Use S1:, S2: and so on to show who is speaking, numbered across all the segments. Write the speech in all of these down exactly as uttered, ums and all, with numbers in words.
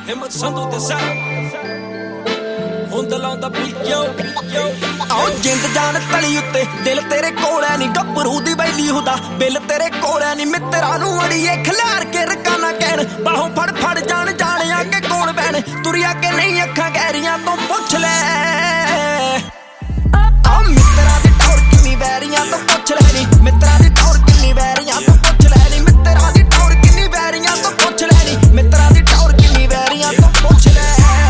S1: ਹਿੰਮਤ ਸੰਧੂ ਤੇ ਸਾ ਹੁੰਦਾ ਲਾਉਂਦਾ ਪੀਓ ਪੀਓ ਆਓ ਜਿੰਦ ਜਾਨ ਤਲੀ ਉੱਤੇ ਦਿਲ ਤੇਰੇ ਕੋਲ ਐ ਨਹੀਂ ਗੱਭਰੂ ਦੀ ਬੈਲੀ ਹੁੰਦਾ ਬਿੱਲ ਤੇਰੇ ਕੋਲ ਐ ਨਹੀਂ ਮਿੱਤਰਾਂ ਨੂੰ ਅੜੀਏ ਖਿਲਾਰ ਕੇ ਰਕਾਨਾ ਕਹਿਣ ਬਾਹੋਂ ਫੜ ਫੜ ਜਾਣ ਜਾਣਿਆ ਕਿ ਕੋਣ ਬੈਣ ਤੁਰਿਆ ਕਿ ਨਹੀਂ ਅੱਖਾਂ ਗਹਿਰੀਆਂ ਤੋਂ ਪੁੱਛ ਲੈ ਆ ਮਿੱਤਰਾਂ ਦੀ ਟੌਰ ਕਿੰਨੀ ਵੈਰੀਆਂ ਤੋਂ ਪੁੱਛ ਲੈ ਨੀ ਮਿੱਤਰਾਂ ਦੀ ਟੌਰ ਕਿੰਨੀ ਵੈਰੀਆਂ ਤੋਂ ਪੁੱਛ ਲੈ ਨੀ ਮਿੱਤਰਾਂ ਦੀ ਟੌਰ ਕਿੰਨੀ ਵੈਰੀਆਂ ਤੋਂ ਪੁੱਛ ਲੈ ਨੀ ਮਿੱਤਰਾਂ ਦੀ ਟੌਰ ਕਿੰਨੀ ਵੈਰੀਆਂ ਤੋਂ ਪੁੱਛ ਲੈ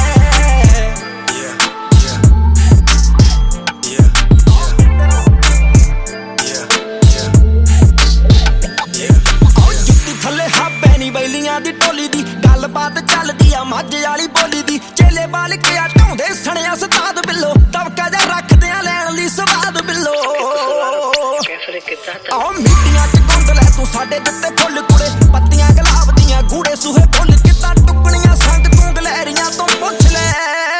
S1: ਬੈਲੀਆਂ ਦੀ ਟੋਲੀ ਦੀ ਗੱਲਬਾਤ ਚੱਲਦੀ ਆ ਮੱਝ ਵਾਲੀ ਬੋਲੀ ਦੀ ਚੇਲੇ ਬਾਲ ਕੇ ਆ ਢਾਉਂਦੇ ਸਣਿਆ ਸਤਾਦ ਬਿੱਲੋ ਤਵਕਾ ਜਾ ਰੱਖਦੇ ਆ ਲੈਣ ਲਈ ਸਵਾਦ ਬਿੱਲੋ ਆਹ ਮਿੱਟੀਆਂ ਚ ਗੁੰਦ ਲੈ ਤੂੰ ਸਾਡੇ ਦਿੱਤੇ ਫੁੱਲ ਕੁੜੇ ਪੱਤੀਆਂ ਗੁਲਾਬ ਦੀਆਂ ਗੂੜੇ ਸੂਹੇ ਫੁੱਲ ਕਿੱਦਾਂ ਟੁੱਕਣੀਆਂ ਸੰਗ ਤੂੰ ਗਲੈਰੀਆਂ ਤੋਂ ਪੁੱਛ ਲੈ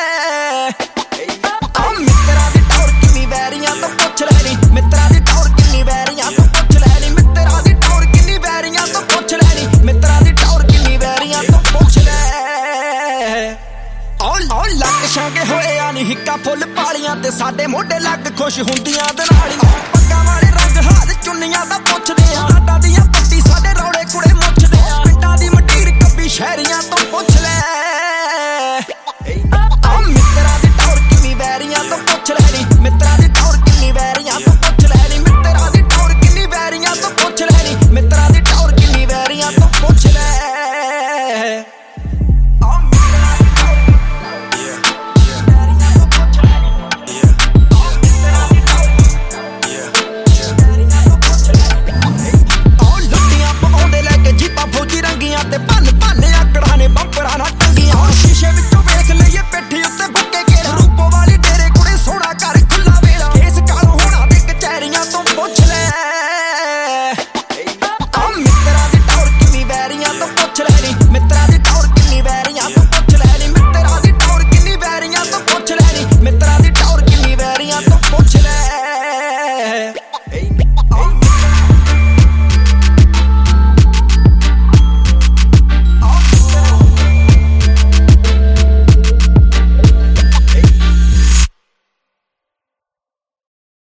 S1: ਆਹ ਮਿੱਤਰਾਂ ਦੀ ਟੌਰ ਕਿੰਨੀ ਵੈਰੀਆਂ ਤੋਂ ਪੁੱਛ ਲੈ ਨੀ ਮਿੱਤਰਾਂ ਦੀ ਟੌਰ ਕਿੰਨੀ ਵੈਰੀਆਂ ਤੋਂ ਪੁੱਛ ਲੈ ਨੀ ਮਿੱਤਰਾਂ ਦੀ ਟੌਰ ਕਿੰਨੀ ਵੈਰੀਆਂ ਤੋਂ ਪੁੱਛ ਲੈ ਨੀ ਮਿੱਤਰਾਂ ਦੀ ਟੌਰ ਕਿੰਨੀ ਵੈਰੀਆਂ ਤੋਂ ਪੁੱਛ ਲੈ ਆਹ ਲੱਕ ਛਾਂਗੇ ਹੋਏ ਆ ਨੀ ਹਿੱਕਾਂ ਫੁੱਲ ਪਾਲੀਆਂ ਤੇ ਸਾਡੇ ਮੋਢੇ ਲੱਗ ਖੁਸ਼ ਹੁੰਦੀਆਂ ਦੇ ਨਾਲ